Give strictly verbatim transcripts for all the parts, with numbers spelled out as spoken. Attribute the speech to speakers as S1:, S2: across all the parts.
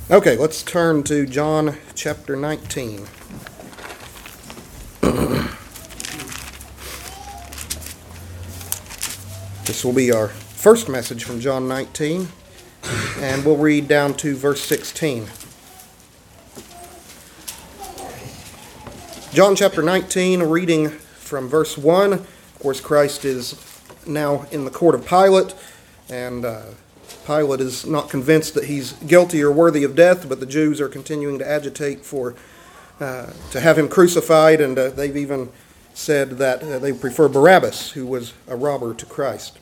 S1: Okay, let's turn to John chapter nineteen. This will be our first message from John nineteen, and we'll read down to verse sixteen. John chapter nineteen, reading from verse one. Of course, Christ is now in the court of Pilate, and uh, Pilate is not convinced that he's guilty or worthy of death, but the Jews are continuing to agitate for uh, to have him crucified, and uh, they've even said that uh, they prefer Barabbas, who was a robber, to Christ.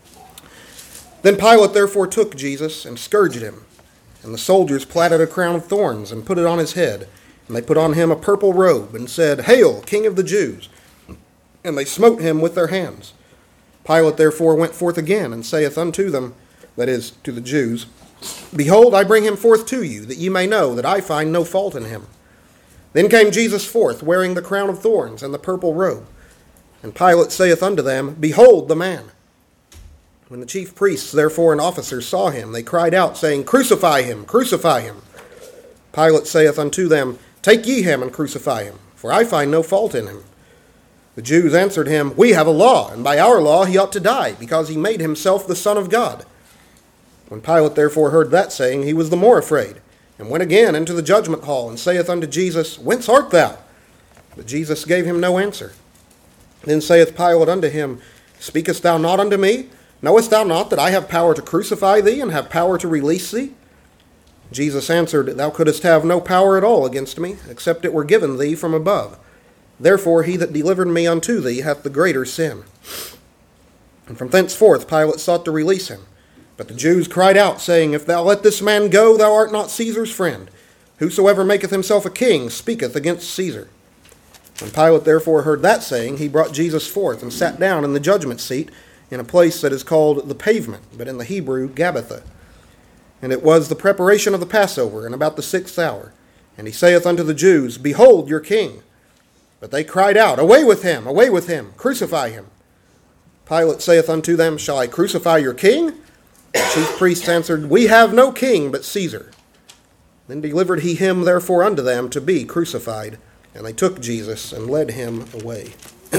S1: Then Pilate therefore took Jesus and scourged him, and the soldiers platted a crown of thorns and put it on his head, and they put on him a purple robe, and said, "Hail, King of the Jews!" And they smote him with their hands. Pilate therefore went forth again, and saith unto them, that is, to the Jews, "Behold, I bring him forth to you, that ye may know that I find no fault in him." Then came Jesus forth, wearing the crown of thorns and the purple robe. And Pilate saith unto them, "Behold the man." When the chief priests therefore and officers saw him, they cried out, saying, "Crucify him, crucify him." Pilate saith unto them, "Take ye him and crucify him, for I find no fault in him." The Jews answered him, "We have a law, and by our law he ought to die, because he made himself the Son of God." When Pilate therefore heard that saying, he was the more afraid, and went again into the judgment hall, and saith unto Jesus, "Whence art thou?" But Jesus gave him no answer. Then saith Pilate unto him, "Speakest thou not unto me? Knowest thou not that I have power to crucify thee, and have power to release thee?" Jesus answered, "Thou couldst have no power at all against me, except it were given thee from above. Therefore he that delivered me unto thee hath the greater sin." And from thenceforth Pilate sought to release him. But the Jews cried out, saying, "If thou let this man go, thou art not Caesar's friend. Whosoever maketh himself a king speaketh against Caesar." When Pilate therefore heard that saying, he brought Jesus forth, and sat down in the judgment seat, in a place that is called the Pavement, but in the Hebrew, Gabbatha. And it was the preparation of the Passover, and about the sixth hour. And he saith unto the Jews, "Behold your king." But they cried out, "Away with him, away with him, crucify him." Pilate saith unto them, "Shall I crucify your king?" The chief priests answered, "We have no king but Caesar." Then delivered he him therefore unto them to be crucified. And they took Jesus and led him away.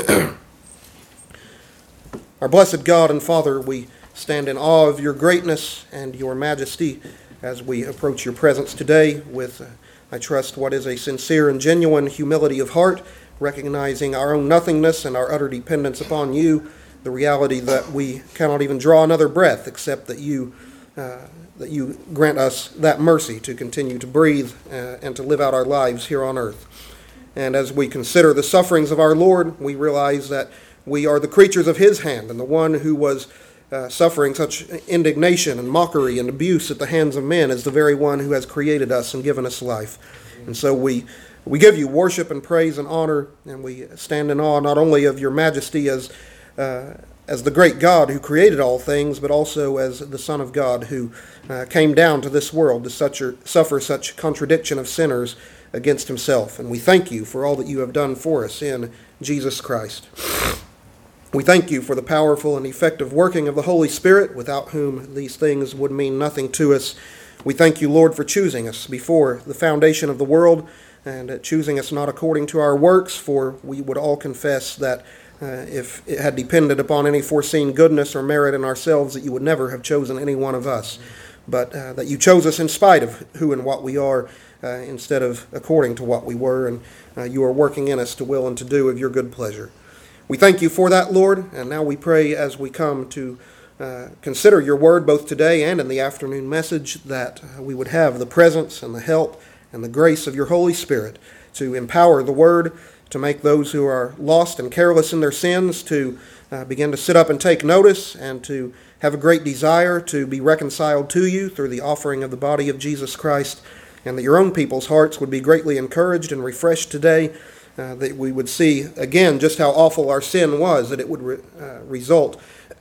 S1: Our blessed God and Father, we stand in awe of your greatness and your majesty as we approach your presence today with, uh, I trust, what is a sincere and genuine humility of heart, recognizing our own nothingness and our utter dependence upon you, the reality that we cannot even draw another breath except that you uh, that you grant us that mercy to continue to breathe uh, and to live out our lives here on earth. And as we consider the sufferings of our Lord, we realize that we are the creatures of his hand, and the one who was uh, suffering such indignation and mockery and abuse at the hands of men is the very one who has created us and given us life. And so we we give you worship and praise and honor, and we stand in awe not only of your majesty as uh, as the great God who created all things, but also as the Son of God who uh, came down to this world to such a, suffer such contradiction of sinners against himself. And we thank you for all that you have done for us in Jesus Christ. We thank you for the powerful and effective working of the Holy Spirit, without whom these things would mean nothing to us. We thank you, Lord, for choosing us before the foundation of the world, and choosing us not according to our works, for we would all confess that uh, if it had depended upon any foreseen goodness or merit in ourselves, that you would never have chosen any one of us, but uh, that you chose us in spite of who and what we are, uh, instead of according to what we were, and uh, you are working in us to will and to do of your good pleasure. We thank you for that, Lord, and now we pray as we come to uh, consider your word both today and in the afternoon message, that uh, we would have the presence and the help and the grace of your Holy Spirit to empower the word, to make those who are lost and careless in their sins to uh, begin to sit up and take notice, and to have a great desire to be reconciled to you through the offering of the body of Jesus Christ, and that your own people's hearts would be greatly encouraged and refreshed today, Uh, that we would see again just how awful our sin was, that it would re, uh, result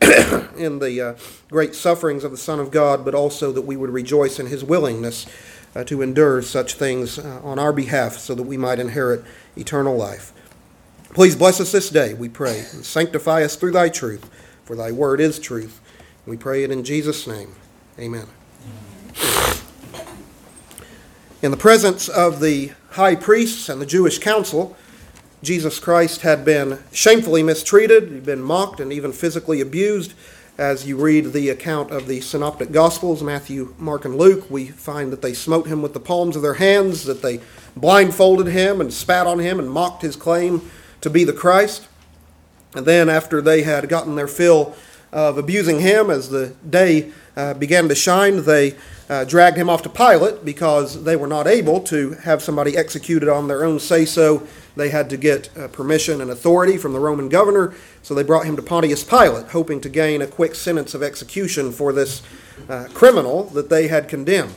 S1: in the uh, great sufferings of the Son of God, but also that we would rejoice in his willingness uh, to endure such things uh, on our behalf, so that we might inherit eternal life. Please bless us this day, we pray, and sanctify us through thy truth, for thy word is truth. We pray it in Jesus' name. Amen. In the presence of the high priests and the Jewish council, Jesus Christ had been shamefully mistreated, he'd been mocked and even physically abused. As you read the account of the Synoptic Gospels, Matthew, Mark, and Luke, we find that they smote him with the palms of their hands, that they blindfolded him and spat on him and mocked his claim to be the Christ. And then after they had gotten their fill of abusing him, as the day uh, began to shine, they uh, dragged him off to Pilate because they were not able to have somebody executed on their own say-so. They had to get uh, permission and authority from the Roman governor, so they brought him to Pontius Pilate, hoping to gain a quick sentence of execution for this uh, criminal that they had condemned.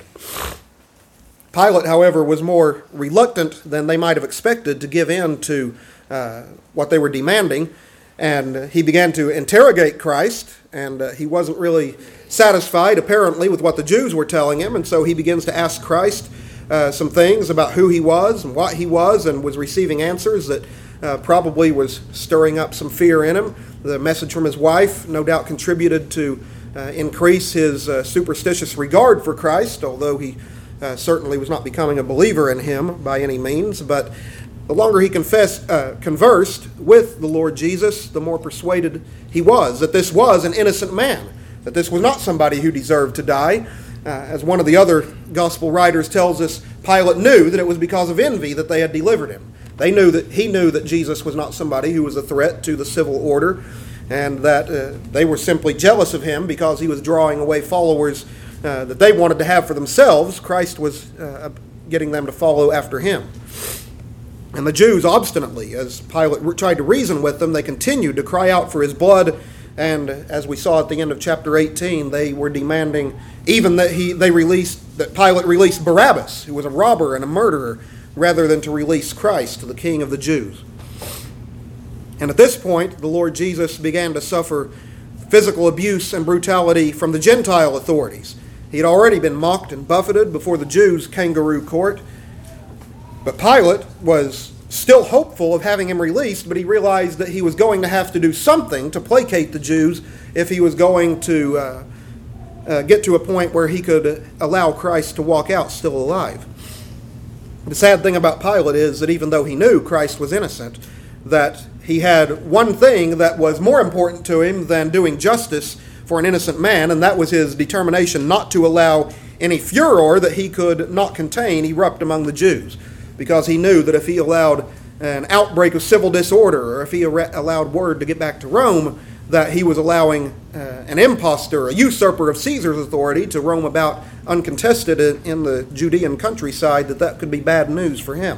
S1: Pilate, however, was more reluctant than they might have expected to give in to uh, what they were demanding, and he began to interrogate Christ, and uh, he wasn't really satisfied, apparently, with what the Jews were telling him, and so he begins to ask Christ Uh, some things about who he was and what he was, and was receiving answers that uh, probably was stirring up some fear in him. The message from his wife no doubt contributed to uh, increase his uh, superstitious regard for Christ, although he uh, certainly was not becoming a believer in him by any means. But the longer he confessed, uh, conversed with the Lord Jesus, the more persuaded he was that this was an innocent man, that this was not somebody who deserved to die. Uh, as one of the other gospel writers tells us, Pilate knew that it was because of envy that they had delivered him. They knew that he knew that Jesus was not somebody who was a threat to the civil order, and that uh, they were simply jealous of him because he was drawing away followers uh, that they wanted to have for themselves. Christ was uh, getting them to follow after him. And the Jews obstinately, as Pilate re- tried to reason with them, they continued to cry out for his blood. And as we saw at the end of chapter eighteen, they were demanding even that he they released that Pilate release Barabbas, who was a robber and a murderer, rather than to release Christ, the King of the Jews. And at this point, the Lord Jesus began to suffer physical abuse and brutality from the Gentile authorities. He had already been mocked and buffeted before the Jews' kangaroo court. But Pilate was still hopeful of having him released, but he realized that he was going to have to do something to placate the Jews if he was going to uh, uh, get to a point where he could allow Christ to walk out still alive. The sad thing about Pilate is that even though he knew Christ was innocent, that he had one thing that was more important to him than doing justice for an innocent man, and that was his determination not to allow any furor that he could not contain erupt among the Jews, because he knew that if he allowed an outbreak of civil disorder, or if he allowed word to get back to Rome, that he was allowing uh, an impostor, a usurper of Caesar's authority, to roam about uncontested in the Judean countryside, that that could be bad news for him.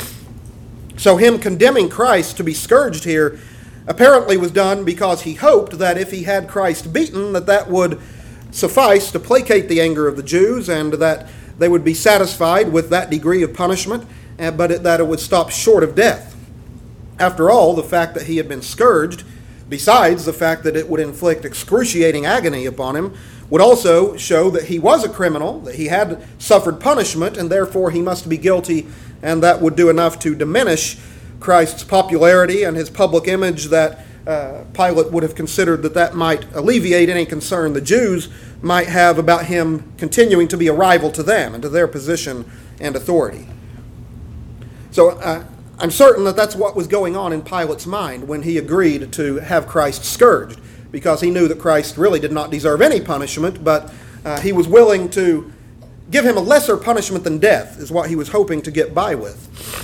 S1: So him condemning Christ to be scourged here apparently was done because he hoped that if he had Christ beaten, that that would suffice to placate the anger of the Jews, and that they would be satisfied with that degree of punishment, but it, that it would stop short of death. After all, the fact that he had been scourged, besides the fact that it would inflict excruciating agony upon him, would also show that he was a criminal, that he had suffered punishment, and therefore he must be guilty, and that would do enough to diminish Christ's popularity and his public image, that uh, Pilate would have considered that that might alleviate any concern the Jews might have about him continuing to be a rival to them and to their position and authority. So uh, I'm certain that that's what was going on in Pilate's mind when he agreed to have Christ scourged, because he knew that Christ really did not deserve any punishment, but uh, he was willing to give him a lesser punishment than death, is what he was hoping to get by with.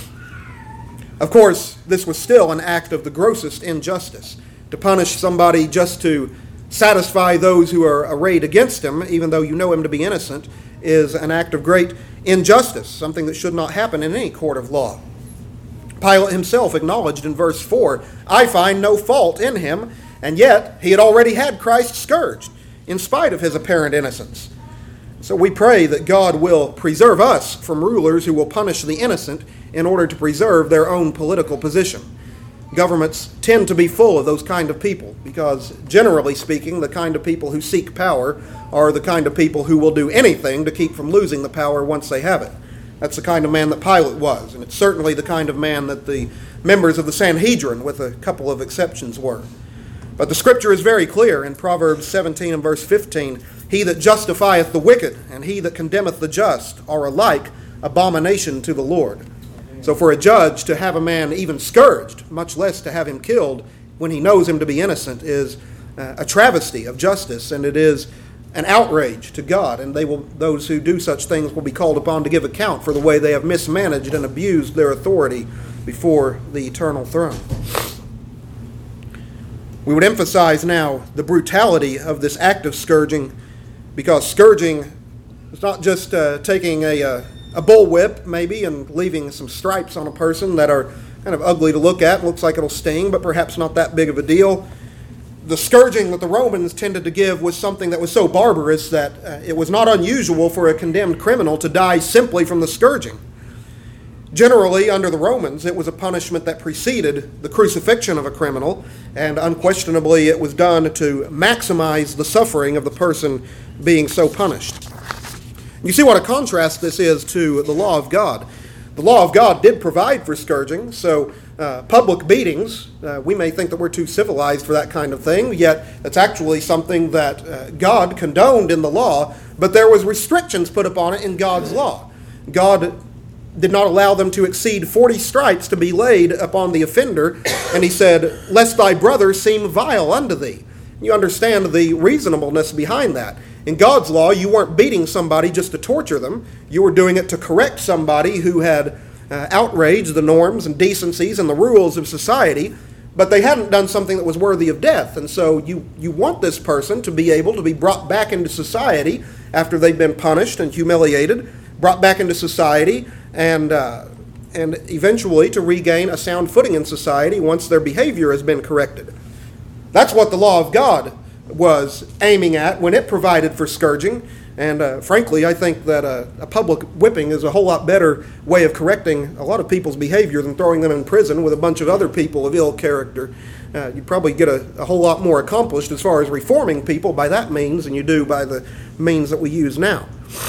S1: Of course, this was still an act of the grossest injustice. To punish somebody just to satisfy those who are arrayed against him, even though you know him to be innocent, is an act of great injustice, something that should not happen in any court of law. Pilate himself acknowledged in verse four, "I find no fault in him," and yet he had already had Christ scourged, in spite of his apparent innocence. So we pray that God will preserve us from rulers who will punish the innocent in order to preserve their own political position. Governments tend to be full of those kind of people because, generally speaking, the kind of people who seek power are the kind of people who will do anything to keep from losing the power once they have it. That's the kind of man that Pilate was, and it's certainly the kind of man that the members of the Sanhedrin, with a couple of exceptions, were. But the Scripture is very clear in Proverbs seventeen and verse fifteen, "He that justifieth the wicked and he that condemneth the just are alike abomination to the Lord. So for a judge to have a man even scourged, much less to have him killed when he knows him to be innocent, is uh, a travesty of justice, and it is an outrage to God. And they will, those who do such things will be called upon to give account for the way they have mismanaged and abused their authority before the eternal throne. We would emphasize now the brutality of this act of scourging, because scourging is not just uh, taking a, a, a bullwhip maybe and leaving some stripes on a person that are kind of ugly to look at, looks like it'll sting, but perhaps not that big of a deal. The scourging that the Romans tended to give was something that was so barbarous that uh, it was not unusual for a condemned criminal to die simply from the scourging. Generally, under the Romans, it was a punishment that preceded the crucifixion of a criminal, and unquestionably it was done to maximize the suffering of the person being so punished. You see what a contrast this is to the law of God. The law of God did provide for scourging, so uh, public beatings, uh, we may think that we're too civilized for that kind of thing, yet it's actually something that uh, God condoned in the law, but there was restrictions put upon it in God's law. God did not allow them to exceed forty stripes to be laid upon the offender, and he said, "Lest thy brother seem vile unto thee." You understand the reasonableness behind that. In God's law, you weren't beating somebody just to torture them. You were doing it to correct somebody who had uh, outraged the norms and decencies and the rules of society, but they hadn't done something that was worthy of death. And so you, you want this person to be able to be brought back into society after they've been punished and humiliated, brought back into society, and uh, and eventually to regain a sound footing in society once their behavior has been corrected. That's what the law of God was aiming at when it provided for scourging. And uh, frankly, I think that a, a public whipping is a whole lot better way of correcting a lot of people's behavior than throwing them in prison with a bunch of other people of ill character. Uh, you probably get a, a whole lot more accomplished as far as reforming people by that means than you do by the means that we use now.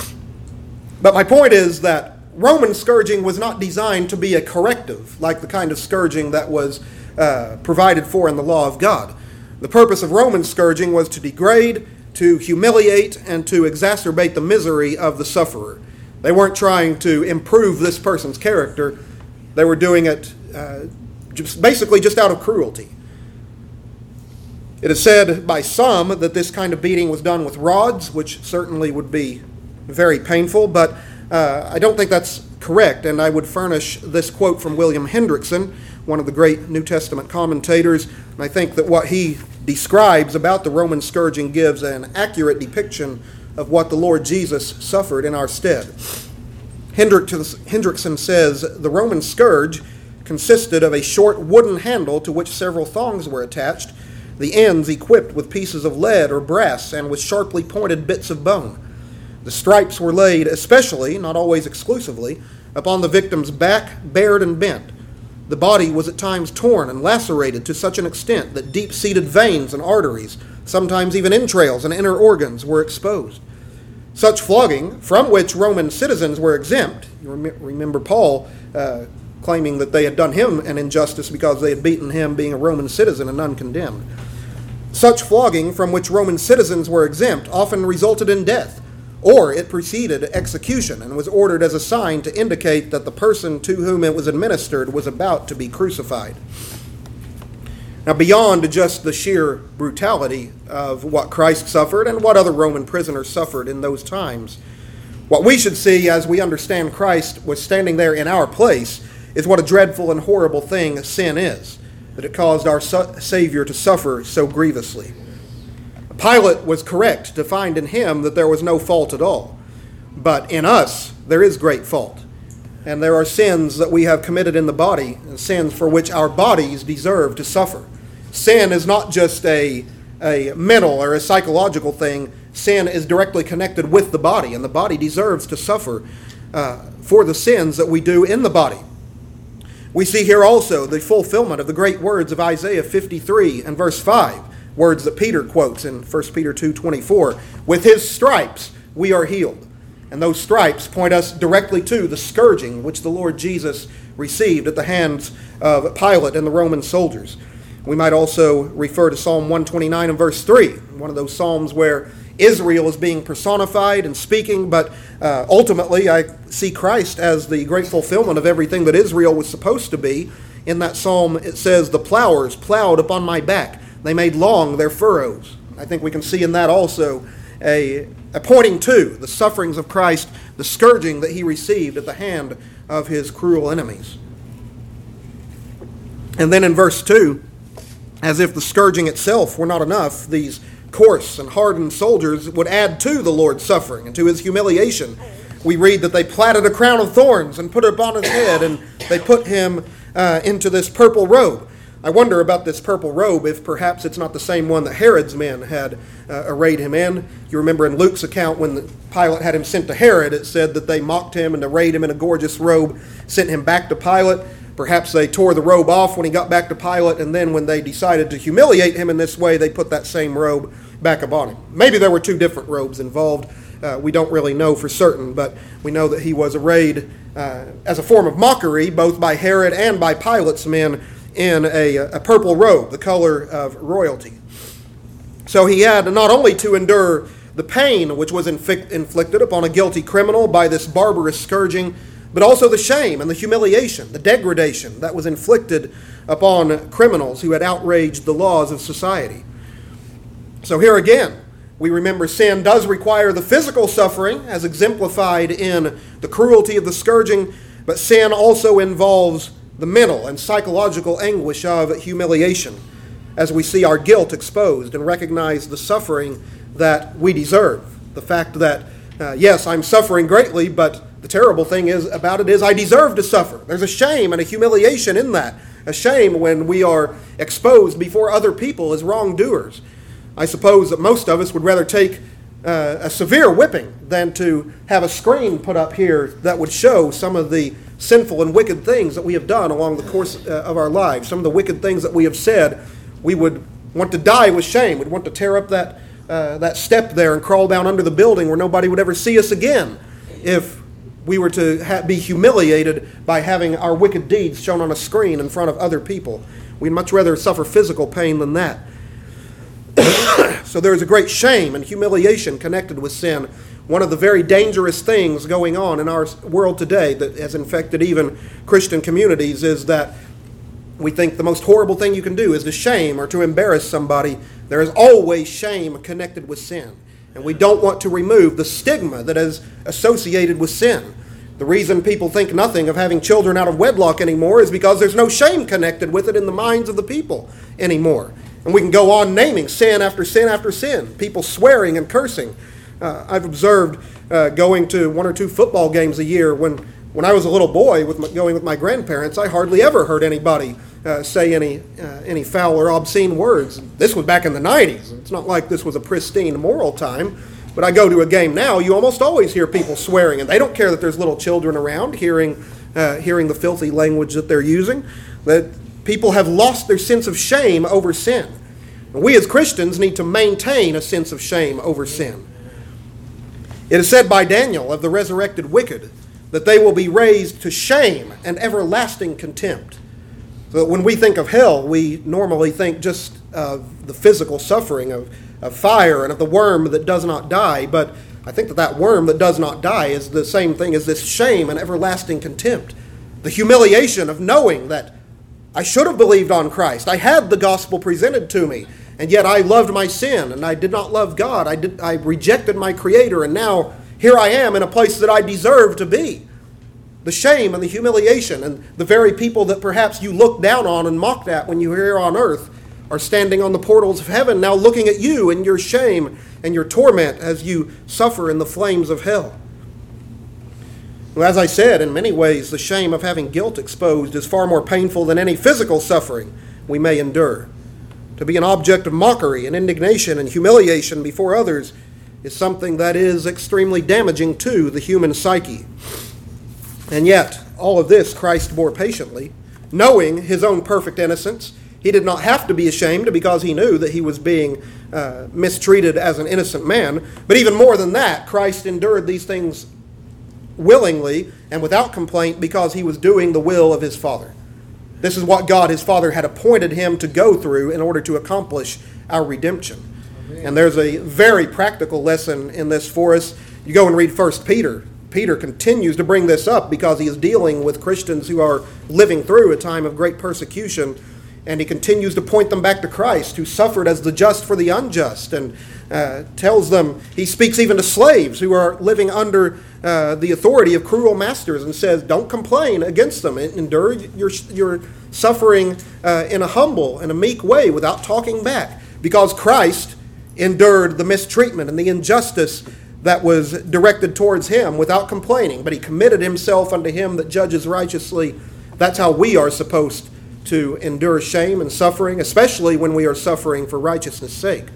S1: But my point is that Roman scourging was not designed to be a corrective, like the kind of scourging that was uh, provided for in the law of God. The purpose of Roman scourging was to degrade, to humiliate, and to exacerbate the misery of the sufferer. They weren't trying to improve this person's character. They were doing it uh, just basically just out of cruelty. It is said by some that this kind of beating was done with rods, which certainly would be very painful, but uh, I don't think that's correct, and I would furnish this quote from William Hendrickson, one of the great New Testament commentators, and I think that what he describes about the Roman scourging gives an accurate depiction of what the Lord Jesus suffered in our stead. Hendrickson says, "The Roman scourge consisted of a short wooden handle to which several thongs were attached, the ends equipped with pieces of lead or brass and with sharply pointed bits of bone. The stripes were laid especially, not always exclusively, upon the victim's back, bared and bent. The body was at times torn and lacerated to such an extent that deep-seated veins and arteries, sometimes even entrails and inner organs, were exposed. Such flogging, from which Roman citizens were exempt," you rem- remember Paul uh, claiming that they had done him an injustice because they had beaten him being a Roman citizen and uncondemned. "Such flogging, from which Roman citizens were exempt, often resulted in death, or it preceded execution and was ordered as a sign to indicate that the person to whom it was administered was about to be crucified." Now, beyond just the sheer brutality of what Christ suffered and what other Roman prisoners suffered in those times, what we should see as we understand Christ was standing there in our place is what a dreadful and horrible thing sin is, that it caused our Savior to suffer so grievously. Pilate was correct to find in him that there was no fault at all. But in us, there is great fault. And there are sins that we have committed in the body, and sins for which our bodies deserve to suffer. Sin is not just a, a mental or a psychological thing. Sin is directly connected with the body, and the body deserves to suffer uh, for the sins that we do in the body. We see here also the fulfillment of the great words of Isaiah fifty-three and verse five. Words that Peter quotes in First Peter two twenty-four. "With his stripes we are healed." And those stripes point us directly to the scourging which the Lord Jesus received at the hands of Pilate and the Roman soldiers. We might also refer to Psalm one twenty-nine and verse three, one of those psalms where Israel as being personified and speaking, but uh, ultimately I see Christ as the great fulfillment of everything that Israel was supposed to be. In that psalm it says, "The plowers plowed upon my back. They made long their furrows." I think we can see in that also a, a pointing to the sufferings of Christ, the scourging that he received at the hand of his cruel enemies. And then in verse two, as if the scourging itself were not enough, these coarse and hardened soldiers would add to the Lord's suffering and to his humiliation. We read that they platted a crown of thorns and put it upon his head, and they put him uh, into this purple robe. I wonder about this purple robe, if perhaps it's not the same one that Herod's men had uh, arrayed him in. You remember in Luke's account when the Pilate had him sent to Herod, it said that they mocked him and arrayed him in a gorgeous robe, sent him back to Pilate. Perhaps they tore the robe off when he got back to Pilate, and then when they decided to humiliate him in this way, they put that same robe back upon him. Maybe there were two different robes involved. Uh, we don't really know for certain, but we know that he was arrayed uh, as a form of mockery, both by Herod and by Pilate's men, in a, a purple robe, the color of royalty. So he had not only to endure the pain which was inflict, inflicted upon a guilty criminal by this barbarous scourging, but also the shame and the humiliation, the degradation that was inflicted upon criminals who had outraged the laws of society. So here again, we remember sin does require the physical suffering as exemplified in the cruelty of the scourging, but sin also involves the mental and psychological anguish of humiliation as we see our guilt exposed and recognize the suffering that we deserve. The fact that, uh, yes, I'm suffering greatly, but the terrible thing is about it is I deserve to suffer. There's a shame and a humiliation in that. A shame when we are exposed before other people as wrongdoers. I suppose that most of us would rather take uh, a severe whipping than to have a screen put up here that would show some of the sinful and wicked things that we have done along the course uh, of our lives. Some of the wicked things that we have said. We would want to die with shame. We'd want to tear up that uh, that step there and crawl down under the building where nobody would ever see us again if we were to ha- be humiliated by having our wicked deeds shown on a screen in front of other people. We'd much rather suffer physical pain than that. So there is a great shame and humiliation connected with sin. One of the very dangerous things going on in our world today that has infected even Christian communities is that we think the most horrible thing you can do is to shame or to embarrass somebody. There is always shame connected with sin. And we don't want to remove the stigma that is associated with sin. The reason people think nothing of having children out of wedlock anymore is because there's no shame connected with it in the minds of the people anymore. And we can go on naming sin after sin after sin, people swearing and cursing. Uh, I've observed uh, going to one or two football games a year. When, when I was a little boy with my, going with my grandparents, I hardly ever heard anybody uh, say any uh, any foul or obscene words. This was back in the nineties. It's not like this was a pristine moral time. But I go to a game now, you almost always hear people swearing, and they don't care that there's little children around hearing uh, hearing the filthy language that they're using. That people have lost their sense of shame over sin. And we as Christians need to maintain a sense of shame over sin. It is said by Daniel of the resurrected wicked that they will be raised to shame and everlasting contempt. So that when we think of hell, we normally think just of the physical suffering of, of fire and of the worm that does not die. But I think that that worm that does not die is the same thing as this shame and everlasting contempt. The humiliation of knowing that I should have believed on Christ. I had the gospel presented to me. And yet I loved my sin, and I did not love God. I did. I rejected my Creator, and now here I am in a place that I deserve to be. The shame and the humiliation, and the very people that perhaps you looked down on and mocked at when you were here on earth are standing on the portals of heaven now looking at you and your shame and your torment as you suffer in the flames of hell. Well, as I said, in many ways, the shame of having guilt exposed is far more painful than any physical suffering we may endure. To be an object of mockery and indignation and humiliation before others is something that is extremely damaging to the human psyche. And yet, all of this Christ bore patiently, knowing his own perfect innocence. He did not have to be ashamed because he knew that he was being uh, mistreated as an innocent man. But even more than that, Christ endured these things willingly and without complaint because he was doing the will of his Father. This is what God, his Father, had appointed him to go through in order to accomplish our redemption. And there's a very practical lesson in this for us. You go and read First Peter. Peter continues to bring this up because he is dealing with Christians who are living through a time of great persecution. And he continues to point them back to Christ, who suffered as the just for the unjust, and uh, tells them, he speaks even to slaves who are living under uh, the authority of cruel masters, and says, don't complain against them. Endure your, your suffering uh, in a humble and a meek way without talking back, because Christ endured the mistreatment and the injustice that was directed towards him without complaining, but he committed himself unto him that judges righteously. That's how we are supposed to endure shame and suffering, especially when we are suffering for righteousness' sake.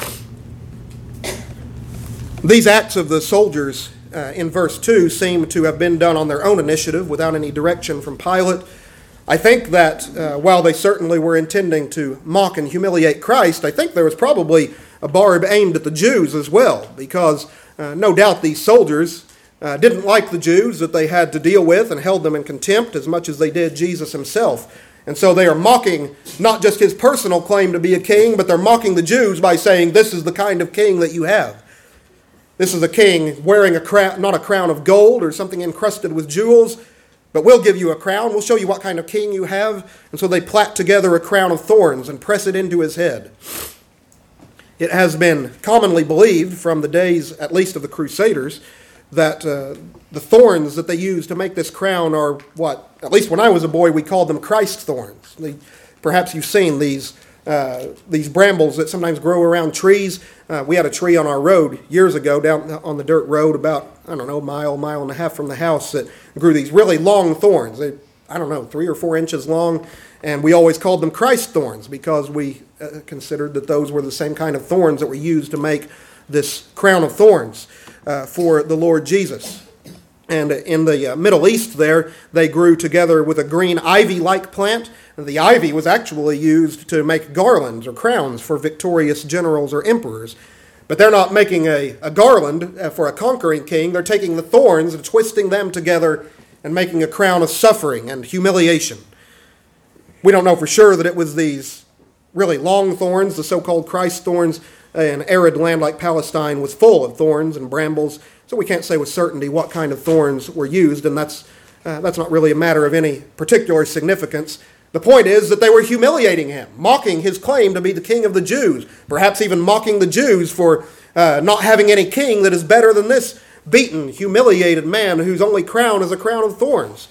S1: These acts of the soldiers uh, in verse two seem to have been done on their own initiative without any direction from Pilate. I think that uh, while they certainly were intending to mock and humiliate Christ, I think there was probably a barb aimed at the Jews as well, because uh, no doubt these soldiers uh, didn't like the Jews that they had to deal with and held them in contempt as much as they did Jesus himself. And so they are mocking not just his personal claim to be a king, but they're mocking the Jews by saying, this is the kind of king that you have. This is a king wearing a crown, not a crown of gold or something encrusted with jewels, but we'll give you a crown. We'll show you what kind of king you have. And so they plait together a crown of thorns and press it into his head. It has been commonly believed from the days, at least of the Crusaders, that uh, the thorns that they used to make this crown are what, at least when I was a boy, we called them Christ thorns. They, perhaps you've seen these uh, these brambles that sometimes grow around trees. Uh, we had a tree on our road years ago down on the dirt road about, I don't know, a mile, mile and a half from the house that grew these really long thorns. They, I don't know, three or four inches long. And we always called them Christ thorns because we uh, considered that those were the same kind of thorns that were used to make this crown of thorns uh, for the Lord Jesus. And in the uh, Middle East there, they grew together with a green ivy-like plant. The ivy was actually used to make garlands or crowns for victorious generals or emperors. But they're not making a, a garland for a conquering king. They're taking the thorns and twisting them together and making a crown of suffering and humiliation. We don't know for sure that it was these really long thorns, the so-called Christ thorns. An arid land like Palestine was full of thorns and brambles, so we can't say with certainty what kind of thorns were used, and that's uh, that's not really a matter of any particular significance. The point is that they were humiliating him, mocking his claim to be the king of the Jews, perhaps even mocking the Jews for uh, not having any king that is better than this beaten, humiliated man whose only crown is a crown of thorns.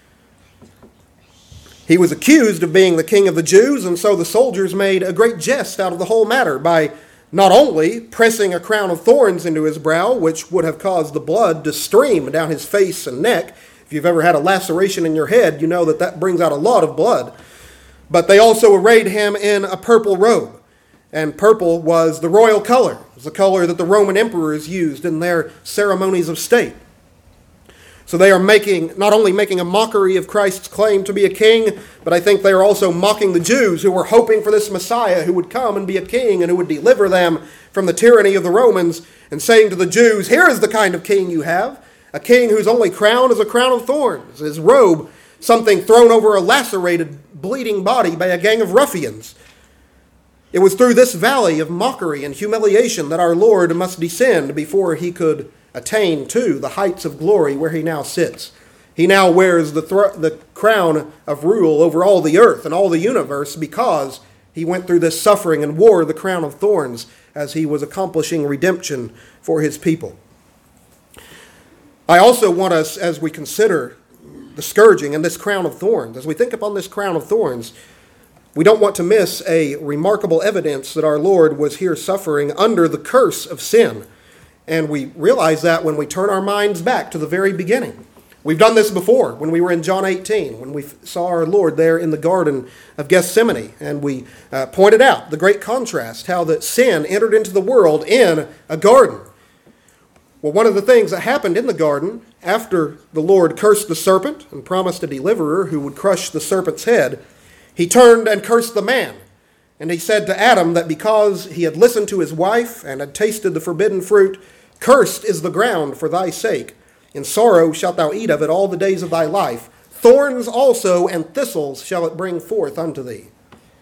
S1: He was accused of being the king of the Jews, and so the soldiers made a great jest out of the whole matter by not only pressing a crown of thorns into his brow, which would have caused the blood to stream down his face and neck. If you've ever had a laceration in your head, you know that that brings out a lot of blood. But they also arrayed him in a purple robe. And purple was the royal color. It was the color that the Roman emperors used in their ceremonies of state. So they are making, not only making a mockery of Christ's claim to be a king, but I think they are also mocking the Jews who were hoping for this Messiah who would come and be a king and who would deliver them from the tyranny of the Romans, and saying to the Jews, here is the kind of king you have, a king whose only crown is a crown of thorns, his robe, something thrown over a lacerated, bleeding body by a gang of ruffians. It was through this valley of mockery and humiliation that our Lord must descend before he could attain to the heights of glory where he now sits. He now wears the, thro- the crown of rule over all the earth and all the universe because he went through this suffering and wore the crown of thorns as he was accomplishing redemption for his people. I also want us, as we consider the scourging and this crown of thorns, as we think upon this crown of thorns, we don't want to miss a remarkable evidence that our Lord was here suffering under the curse of sin. And we realize that when we turn our minds back to the very beginning. We've done this before when we were in John eighteen, when we saw our Lord there in the Garden of Gethsemane. And we uh, pointed out the great contrast, how that sin entered into the world in a garden. Well, one of the things that happened in the garden, after the Lord cursed the serpent and promised a deliverer who would crush the serpent's head, he turned and cursed the man. And he said to Adam that because he had listened to his wife and had tasted the forbidden fruit, cursed is the ground for thy sake. In sorrow shalt thou eat of it all the days of thy life. Thorns also and thistles shall it bring forth unto thee.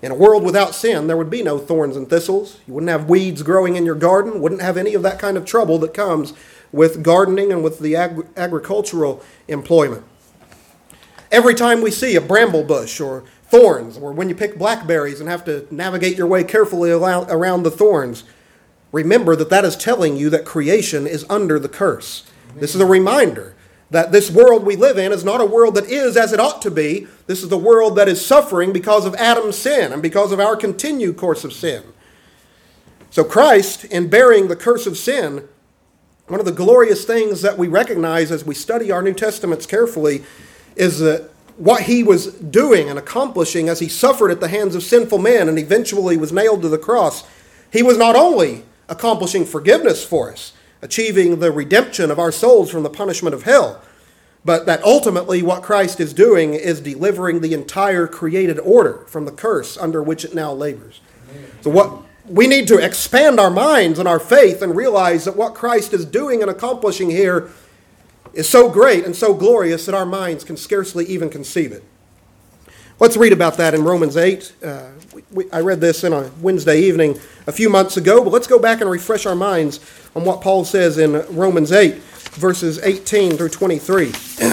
S1: In a world without sin, there would be no thorns and thistles. You wouldn't have weeds growing in your garden, wouldn't have any of that kind of trouble that comes with gardening and with the ag- agricultural employment. Every time we see a bramble bush or thorns, or when you pick blackberries and have to navigate your way carefully around the thorns, remember that that is telling you that creation is under the curse. This is a reminder that this world we live in is not a world that is as it ought to be. This is the world that is suffering because of Adam's sin and because of our continued course of sin. So Christ, in bearing the curse of sin, one of the glorious things that we recognize as we study our New Testaments carefully is that what he was doing and accomplishing as he suffered at the hands of sinful men and eventually was nailed to the cross, he was not only accomplishing forgiveness for us, achieving the redemption of our souls from the punishment of hell, but that ultimately what Christ is doing is delivering the entire created order from the curse under which it now labors. So what we need to expand our minds and our faith and realize that what Christ is doing and accomplishing here is so great and so glorious that our minds can scarcely even conceive it. Let's read about that in Romans eight. Uh, we, we, I read this in a Wednesday evening a few months ago, but let's go back and refresh our minds on what Paul says in Romans eight, verses eighteen through twenty-three.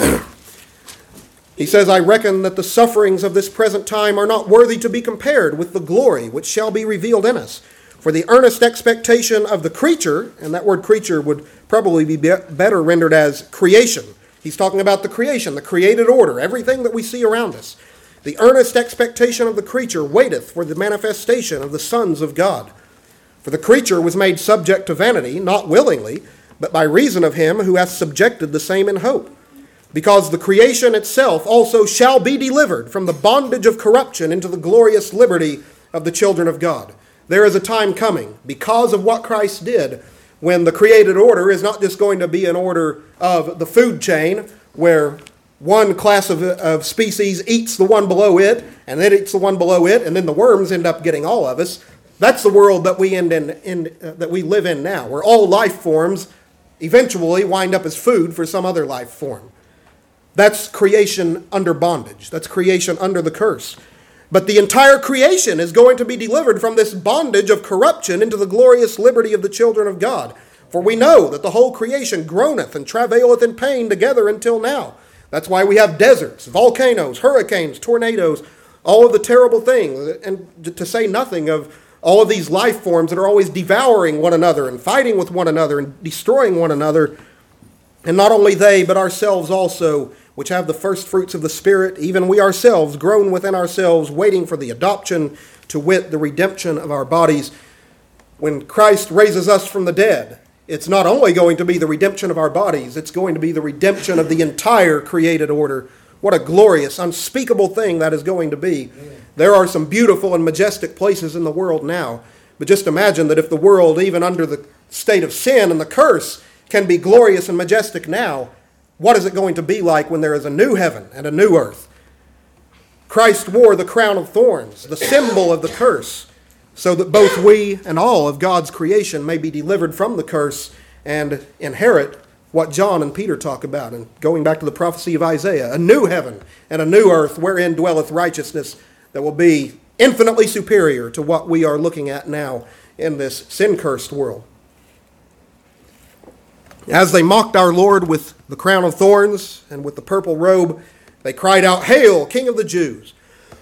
S1: He says, I reckon that the sufferings of this present time are not worthy to be compared with the glory which shall be revealed in us. For the earnest expectation of the creature, and that word creature would probably be better rendered as creation. He's talking about the creation, the created order, everything that we see around us. The earnest expectation of the creature waiteth for the manifestation of the sons of God. For the creature was made subject to vanity, not willingly, but by reason of him who hath subjected the same in hope. Because the creation itself also shall be delivered from the bondage of corruption into the glorious liberty of the children of God. There is a time coming, because of what Christ did, when the created order is not just going to be an order of the food chain, where one class of, of species eats the one below it, and then eats the one below it, and then the worms end up getting all of us. That's the world that we end in, in uh, that we live in now, where all life forms eventually wind up as food for some other life form. That's creation under bondage. That's creation under the curse. But the entire creation is going to be delivered from this bondage of corruption into the glorious liberty of the children of God. For we know that the whole creation groaneth and travaileth in pain together until now. That's why we have deserts, volcanoes, hurricanes, tornadoes, all of the terrible things, and to say nothing of all of these life forms that are always devouring one another and fighting with one another and destroying one another. And not only they, but ourselves also, which have the first fruits of the Spirit, even we ourselves, groan within ourselves, waiting for the adoption, to wit, the redemption of our bodies. When Christ raises us from the dead, it's not only going to be the redemption of our bodies, it's going to be the redemption of the entire created order. What a glorious, unspeakable thing that is going to be. Amen. There are some beautiful and majestic places in the world now, but just imagine that if the world, even under the state of sin and the curse, can be glorious and majestic now, what is it going to be like when there is a new heaven and a new earth? Christ wore the crown of thorns, the symbol of the curse, so that both we and all of God's creation may be delivered from the curse and inherit what John and Peter talk about. And going back to the prophecy of Isaiah, a new heaven and a new earth wherein dwelleth righteousness, that will be infinitely superior to what we are looking at now in this sin-cursed world. As they mocked our Lord with the crown of thorns and with the purple robe, they cried out, "Hail, King of the Jews!"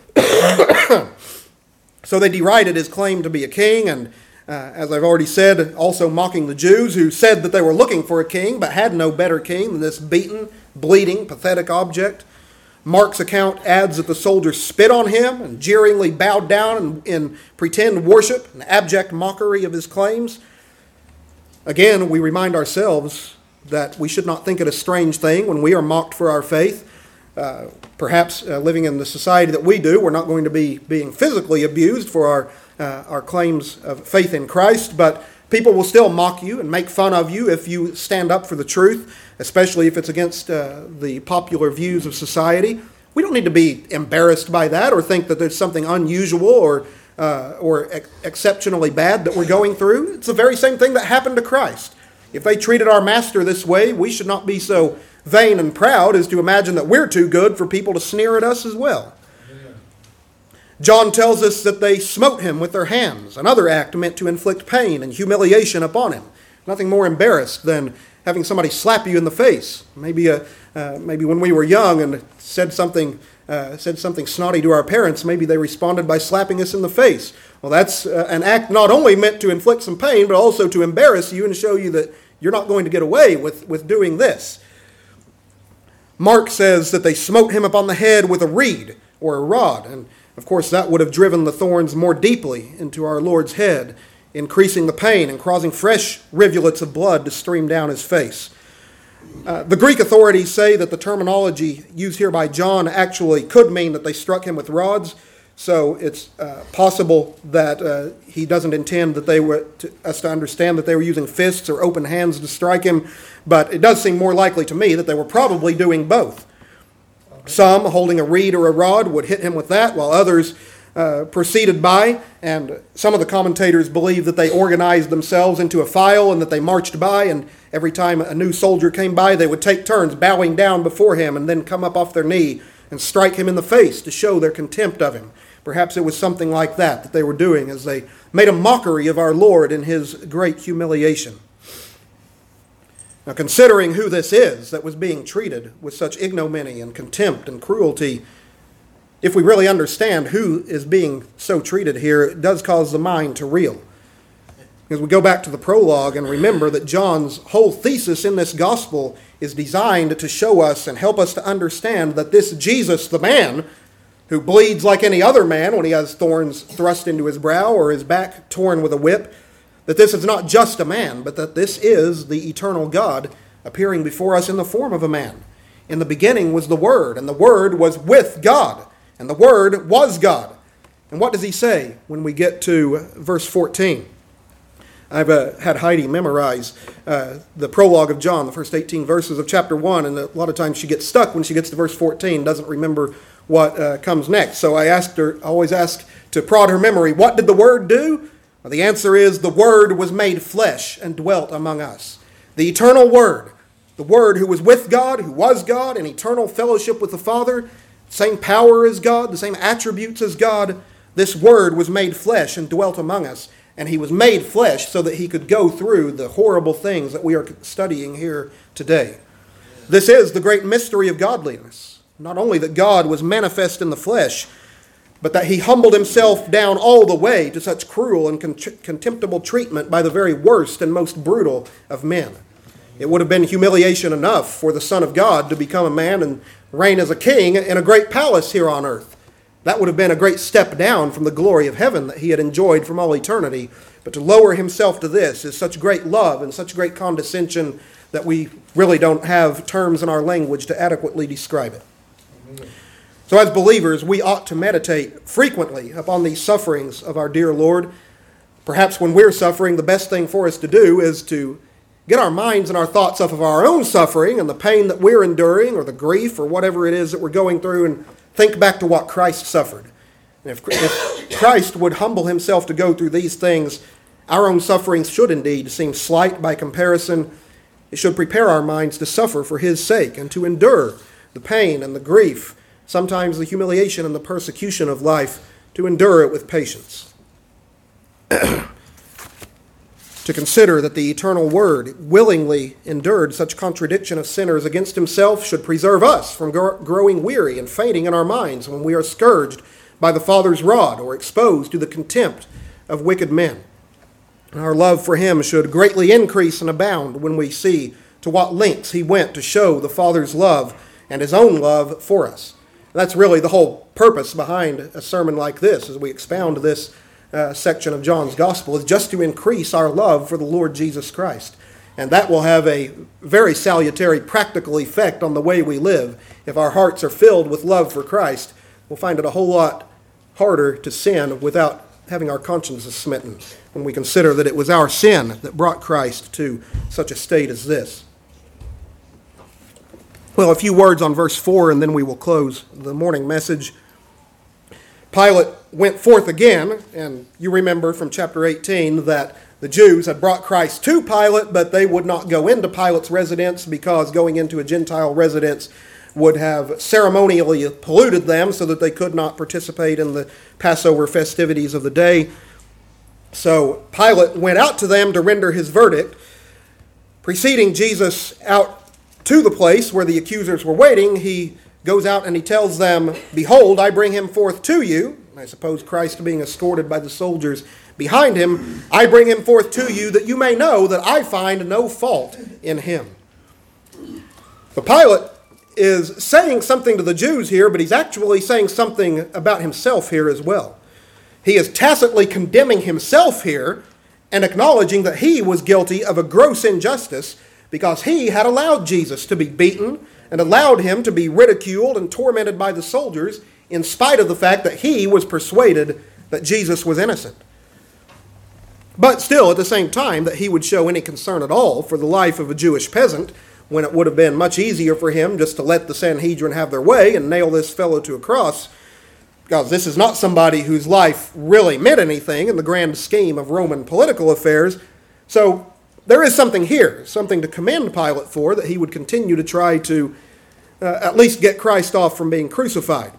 S1: So they derided his claim to be a king, and uh, as I've already said, also mocking the Jews who said that they were looking for a king but had no better king than this beaten, bleeding, pathetic object. Mark's account adds that the soldiers spit on him and jeeringly bowed down in, in pretend worship and abject mockery of his claims. Again, we remind ourselves that we should not think it a strange thing when we are mocked for our faith. Uh, perhaps uh, living in the society that we do, we're not going to be being physically abused for our uh, our claims of faith in Christ, but people will still mock you and make fun of you if you stand up for the truth, especially if it's against uh, the popular views of society. We don't need to be embarrassed by that or think that there's something unusual or uh, or ex- exceptionally bad that we're going through. It's the very same thing that happened to Christ. If they treated our master this way, we should not be so vain and proud as to imagine that we're too good for people to sneer at us as well. John tells us that they smote him with their hands, another act meant to inflict pain and humiliation upon him. Nothing more embarrassed than having somebody slap you in the face. Maybe a, uh, maybe when we were young and said something uh, said something snotty to our parents, maybe they responded by slapping us in the face. Well, that's uh, an act not only meant to inflict some pain, but also to embarrass you and show you that you're not going to get away with, with doing this. Mark says that they smote him upon the head with a reed or a rod, and of course that would have driven the thorns more deeply into our Lord's head, increasing the pain and causing fresh rivulets of blood to stream down his face. Uh, the Greek authorities say that the terminology used here by John actually could mean that they struck him with rods, so it's uh, possible that uh, he doesn't intend that they were to, us to understand that they were using fists or open hands to strike him, but it does seem more likely to me that they were probably doing both. Some, holding a reed or a rod, would hit him with that, while others uh, proceeded by, and some of the commentators believe that they organized themselves into a file and that they marched by, and every time a new soldier came by, they would take turns bowing down before him and then come up off their knee and strike him in the face to show their contempt of him. Perhaps it was something like that that they were doing as they made a mockery of our Lord in his great humiliation. Now, considering who this is that was being treated with such ignominy and contempt and cruelty, if we really understand who is being so treated here, it does cause the mind to reel. As we go back to the prologue and remember that John's whole thesis in this gospel is designed to show us and help us to understand that this Jesus, the man, who bleeds like any other man when he has thorns thrust into his brow or his back torn with a whip, that this is not just a man, but that this is the eternal God appearing before us in the form of a man. In the beginning was the Word, and the Word was with God, and the Word was God. And what does he say when we get to verse fourteen? I've uh, had Heidi memorize uh, the prologue of John, the first eighteen verses of chapter one, and a lot of times she gets stuck when she gets to verse fourteen, doesn't remember what uh, comes next. So I asked her, I always ask to prod her memory, what did the Word do? Well, the answer is the Word was made flesh and dwelt among us. The eternal Word, the Word who was with God, who was God, in eternal fellowship with the Father, same power as God, the same attributes as God, this Word was made flesh and dwelt among us. And he was made flesh so that he could go through the horrible things that we are studying here today. This is the great mystery of godliness. Not only that God was manifest in the flesh, but that he humbled himself down all the way to such cruel and con- contemptible treatment by the very worst and most brutal of men. It would have been humiliation enough for the Son of God to become a man and reign as a king in a great palace here on earth. That would have been a great step down from the glory of heaven that he had enjoyed from all eternity. But to lower himself to this is such great love and such great condescension that we really don't have terms in our language to adequately describe it. Amen. So as believers, we ought to meditate frequently upon these sufferings of our dear Lord. Perhaps when we're suffering, the best thing for us to do is to get our minds and our thoughts off of our own suffering and the pain that we're enduring or the grief or whatever it is that we're going through, and think back to what Christ suffered. And if, if Christ would humble himself to go through these things, our own sufferings should indeed seem slight by comparison. It should prepare our minds to suffer for his sake and to endure the pain and the grief, sometimes the humiliation and the persecution of life, to endure it with patience. To consider that the eternal Word willingly endured such contradiction of sinners against himself should preserve us from gr- growing weary and fainting in our minds when we are scourged by the Father's rod or exposed to the contempt of wicked men. Our love for him should greatly increase and abound when we see to what lengths he went to show the Father's love and his own love for us. That's really the whole purpose behind a sermon like this as we expound this Uh, section of John's Gospel, is just to increase our love for the Lord Jesus Christ. And that will have a very salutary practical effect on the way we live. If our hearts are filled with love for Christ, we'll find it a whole lot harder to sin without having our consciences smitten when we consider that it was our sin that brought Christ to such a state as this. Well, a few words on verse four, and then we will close the morning message. Pilate went forth again, and you remember from chapter eighteen that the Jews had brought Christ to Pilate, but they would not go into Pilate's residence because going into a Gentile residence would have ceremonially polluted them so that they could not participate in the Passover festivities of the day. So Pilate went out to them to render his verdict. Preceding Jesus out to the place where the accusers were waiting, he goes out and he tells them, "Behold, I bring him forth to you." I suppose Christ being escorted by the soldiers behind him. "I bring him forth to you that you may know that I find no fault in him." But Pilate is saying something to the Jews here, but he's actually saying something about himself here as well. He is tacitly condemning himself here and acknowledging that he was guilty of a gross injustice because he had allowed Jesus to be beaten and allowed him to be ridiculed and tormented by the soldiers in spite of the fact that he was persuaded that Jesus was innocent. But still, at the same time, that he would show any concern at all for the life of a Jewish peasant, when it would have been much easier for him just to let the Sanhedrin have their way and nail this fellow to a cross, because this is not somebody whose life really meant anything in the grand scheme of Roman political affairs. So there is something here, something to commend Pilate for, that he would continue to try to uh, at least get Christ off from being crucified.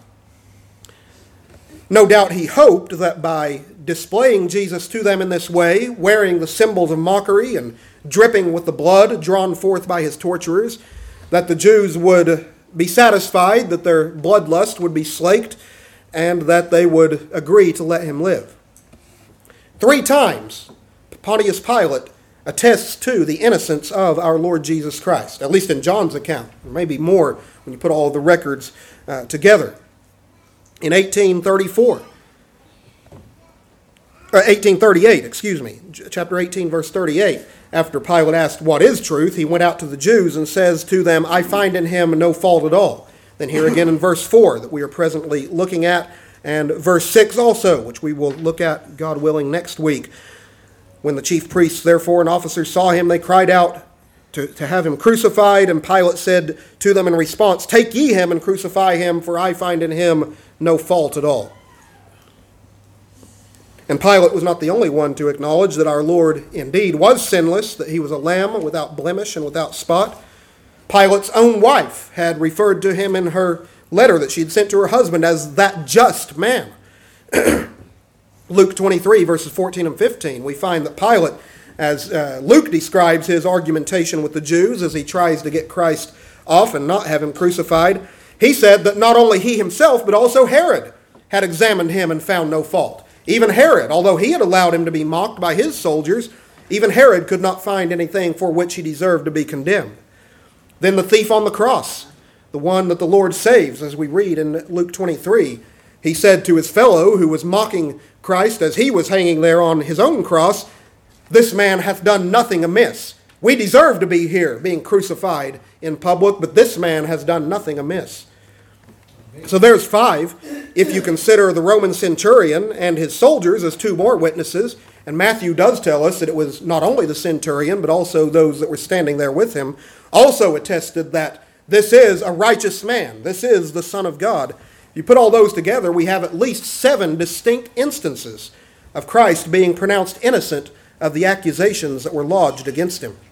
S1: No doubt he hoped that by displaying Jesus to them in this way, wearing the symbols of mockery and dripping with the blood drawn forth by his torturers, that the Jews would be satisfied, that their bloodlust would be slaked, and that they would agree to let him live. Three times, Pontius Pilate attests to the innocence of our Lord Jesus Christ, at least in John's account. There may be more when you put all the records uh, together. In eighteen thirty-four, or eighteen thirty-eight, excuse me, chapter eighteen, verse thirty-eight, after Pilate asked, "What is truth?" he went out to the Jews and says to them, "I find in him no fault at all." Then here again in verse four that we are presently looking at, and verse six also, which we will look at, God willing, next week. When the chief priests, therefore, and officers saw him, they cried out to, to have him crucified, and Pilate said to them in response, "Take ye him and crucify him, for I find in him no fault at all." And Pilate was not the only one to acknowledge that our Lord indeed was sinless, that he was a lamb without blemish and without spot. Pilate's own wife had referred to him in her letter that she had sent to her husband as that just man. Luke twenty-three, verses fourteen and fifteen, we find that Pilate, as uh, Luke describes his argumentation with the Jews as he tries to get Christ off and not have him crucified, he said that not only he himself, but also Herod had examined him and found no fault. Even Herod, although he had allowed him to be mocked by his soldiers, even Herod could not find anything for which he deserved to be condemned. Then the thief on the cross, the one that the Lord saves, as we read in Luke twenty-three, he said to his fellow who was mocking Christ as he was hanging there on his own cross, "This man hath done nothing amiss. We deserve to be here being crucified in public, but this man has done nothing amiss." So there's five, if you consider the Roman centurion and his soldiers as two more witnesses. And Matthew does tell us that it was not only the centurion, but also those that were standing there with him, also attested that this is a righteous man. This is the Son of God. If you put all those together, we have at least seven distinct instances of Christ being pronounced innocent of the accusations that were lodged against him.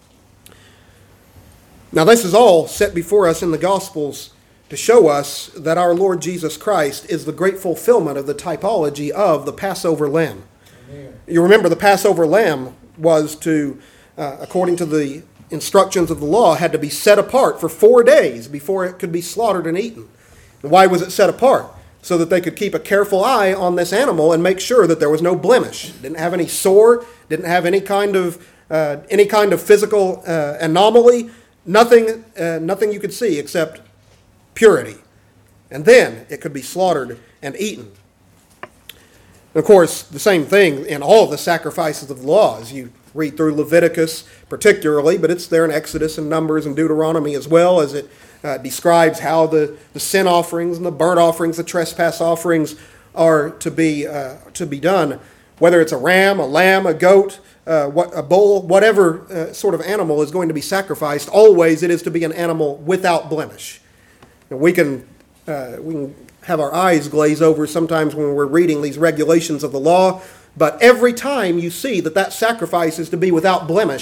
S1: Now this is all set before us in the Gospels to show us that our Lord Jesus Christ is the great fulfillment of the typology of the Passover lamb. Amen. You remember the Passover lamb was to, uh, according to the instructions of the law, had to be set apart for four days before it could be slaughtered and eaten. And why was it set apart? So that they could keep a careful eye on this animal and make sure that there was no blemish. Didn't have any sore, didn't have any kind of uh, any kind of physical uh, anomaly, nothing, uh, nothing you could see except purity. And then it could be slaughtered and eaten. And of course, the same thing in all of the sacrifices of the law. As you read through Leviticus particularly, but it's there in Exodus and Numbers and Deuteronomy as well, as it uh, describes how the, the sin offerings and the burnt offerings, the trespass offerings are to be uh, to be done. Whether it's a ram, a lamb, a goat, uh, what, a bull, whatever uh, sort of animal is going to be sacrificed, always it is to be an animal without blemish. And we can uh, we can have our eyes glaze over sometimes when we're reading these regulations of the law, but every time you see that that sacrifice is to be without blemish,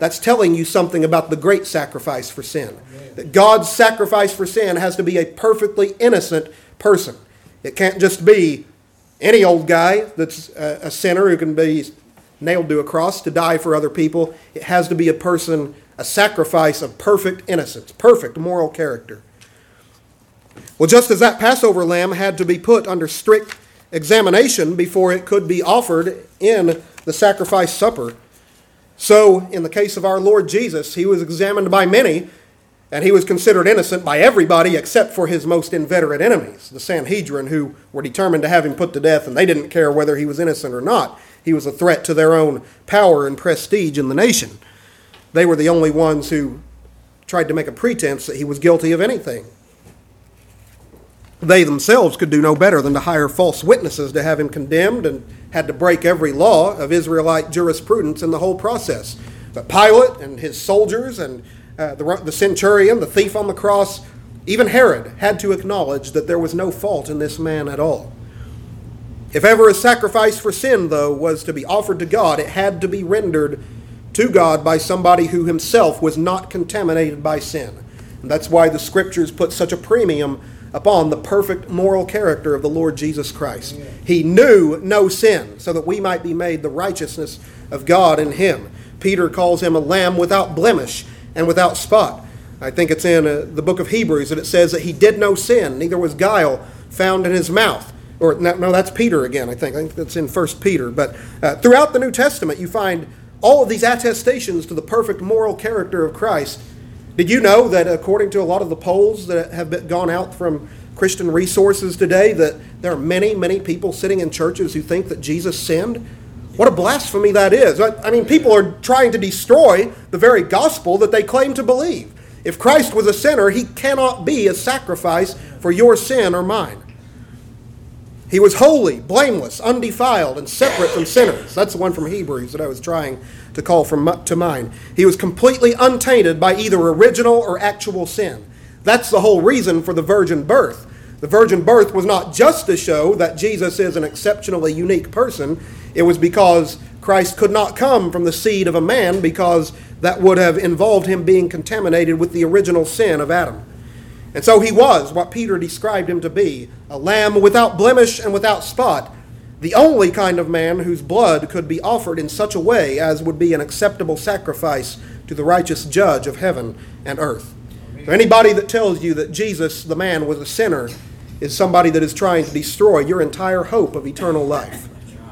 S1: that's telling you something about the great sacrifice for sin. That God's sacrifice for sin has to be a perfectly innocent person. It can't just be any old guy that's a, a sinner who can be nailed to a cross to die for other people. It has to be a person, a sacrifice of perfect innocence, perfect moral character. Well, just as that Passover lamb had to be put under strict examination before it could be offered in the sacrifice supper, so in the case of our Lord Jesus, he was examined by many, and he was considered innocent by everybody except for his most inveterate enemies, the Sanhedrin, who were determined to have him put to death, and they didn't care whether he was innocent or not. He was a threat to their own power and prestige in the nation. They were the only ones who tried to make a pretense that he was guilty of anything. They themselves could do no better than to hire false witnesses to have him condemned, and had to break every law of Israelite jurisprudence in the whole process. But Pilate and his soldiers and uh, the, the centurion, the thief on the cross, even Herod had to acknowledge that there was no fault in this man at all. If ever a sacrifice for sin, though, was to be offered to God, it had to be rendered to God by somebody who himself was not contaminated by sin. And that's why the Scriptures put such a premium upon the perfect moral character of the Lord Jesus Christ. Amen. He knew no sin, so that we might be made the righteousness of God in him. Peter calls him a lamb without blemish and without spot. I think it's in uh, the book of Hebrews that it says that he did no sin, neither was guile found in his mouth. Or no, no that's Peter again, I think. I think that's in First Peter. But uh, throughout the New Testament, you find all of these attestations to the perfect moral character of Christ. Did you know that according to a lot of the polls that have been gone out from Christian Resources today, that there are many, many people sitting in churches who think that Jesus sinned? What a blasphemy that is. I mean, people are trying to destroy the very gospel that they claim to believe. If Christ was a sinner, he cannot be a sacrifice for your sin or mine. He was holy, blameless, undefiled, and separate from sinners. That's the one from Hebrews that I was trying to call from to mind. He was completely untainted by either original or actual sin. That's the whole reason for the virgin birth. The virgin birth was not just to show that Jesus is an exceptionally unique person. It was because Christ could not come from the seed of a man, because that would have involved him being contaminated with the original sin of Adam. And so he was what Peter described him to be, a lamb without blemish and without spot, the only kind of man whose blood could be offered in such a way as would be an acceptable sacrifice to the righteous judge of heaven and earth. So anybody that tells you that Jesus, the man, was a sinner is somebody that is trying to destroy your entire hope of eternal life.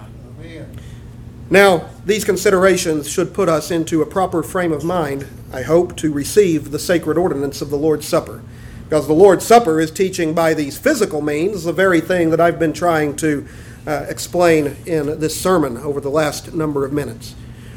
S1: Now, these considerations should put us into a proper frame of mind, I hope, to receive the sacred ordinance of the Lord's Supper. Because the Lord's Supper is teaching by these physical means the very thing that I've been trying to uh, explain in this sermon over the last number of minutes.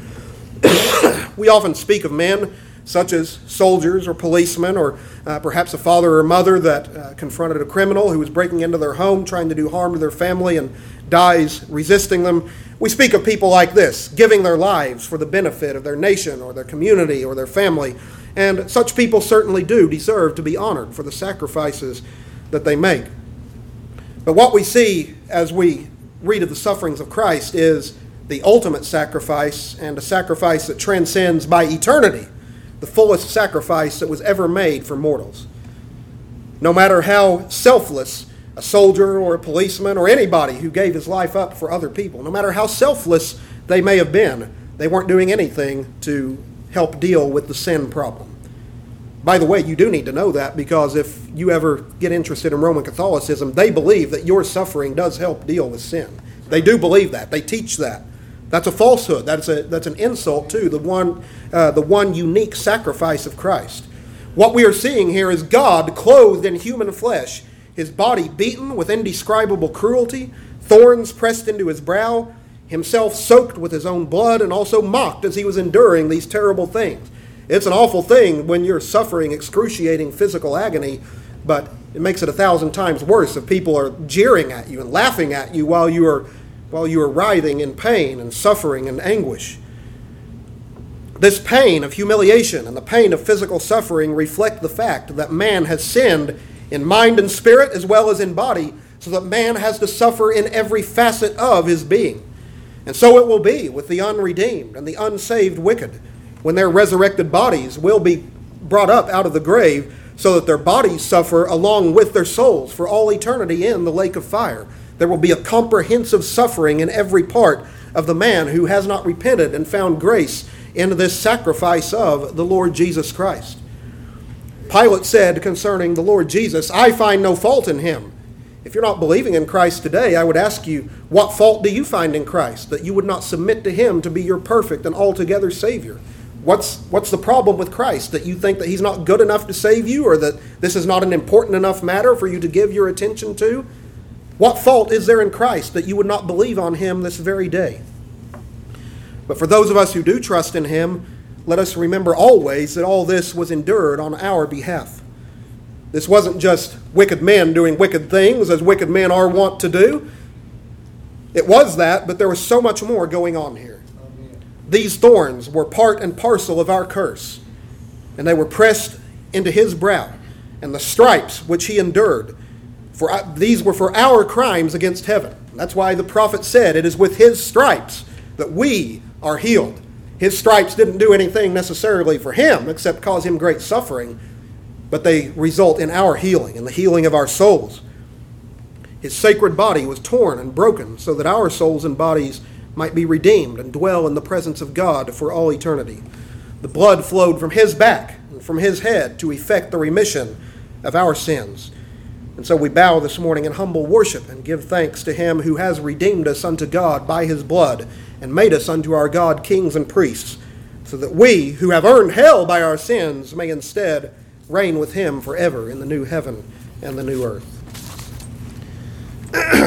S1: We often speak of men such as soldiers or policemen, or uh, perhaps a father or mother that uh, confronted a criminal who was breaking into their home, trying to do harm to their family, and dies resisting them. We speak of people like this, giving their lives for the benefit of their nation or their community or their family. And such people certainly do deserve to be honored for the sacrifices that they make. But what we see as we read of the sufferings of Christ is the ultimate sacrifice, and a sacrifice that transcends by eternity the fullest sacrifice that was ever made for mortals. No matter how selfless a soldier or a policeman or anybody who gave his life up for other people, no matter how selfless they may have been, they weren't doing anything to help deal with the sin problem. By the way, you do need to know that, because if you ever get interested in Roman Catholicism, they believe that your suffering does help deal with sin. They do believe that. They teach that. That's a falsehood. That's a that's an insult to the one uh, the one unique sacrifice of Christ. What we are seeing here is God clothed in human flesh, his body beaten with indescribable cruelty, thorns pressed into his brow, himself soaked with his own blood, and also mocked as he was enduring these terrible things. It's an awful thing when you're suffering excruciating physical agony, but it makes it a thousand times worse if people are jeering at you and laughing at you while you are while you are writhing in pain and suffering and anguish. This pain of humiliation and the pain of physical suffering reflect the fact that man has sinned in mind and spirit as well as in body, so that man has to suffer in every facet of his being. And so it will be with the unredeemed and the unsaved wicked. when their resurrected bodies will be brought up out of the grave, so that their bodies suffer along with their souls for all eternity in the lake of fire. There will be a comprehensive suffering in every part of the man who has not repented and found grace in this sacrifice of the Lord Jesus Christ. Pilate said concerning the Lord Jesus, "I find no fault in him." If you're not believing in Christ today, I would ask you, what fault do you find in Christ that you would not submit to him to be your perfect and altogether Savior? What's, what's the problem with Christ? That you think that he's not good enough to save you, or that this is not an important enough matter for you to give your attention to? What fault is there in Christ that you would not believe on him this very day? But for those of us who do trust in him, let us remember always that all this was endured on our behalf. This wasn't just wicked men doing wicked things as wicked men are wont to do. It was that, but there was so much more going on here. Amen. These thorns were part and parcel of our curse, and they were pressed into his brow, and the stripes which he endured, for these were for our crimes against heaven. That's why the prophet said, it is with his stripes that we are healed. His stripes didn't do anything necessarily for him except cause him great suffering, but they result in our healing and the healing of our souls. His sacred body was torn and broken so that our souls and bodies might be redeemed and dwell in the presence of God for all eternity. The blood flowed from his back and from his head to effect the remission of our sins. And so we bow this morning in humble worship and give thanks to him who has redeemed us unto God by his blood and made us unto our God kings and priests, so that we, who have earned hell by our sins, may instead reign with him forever in the new heaven and the new earth.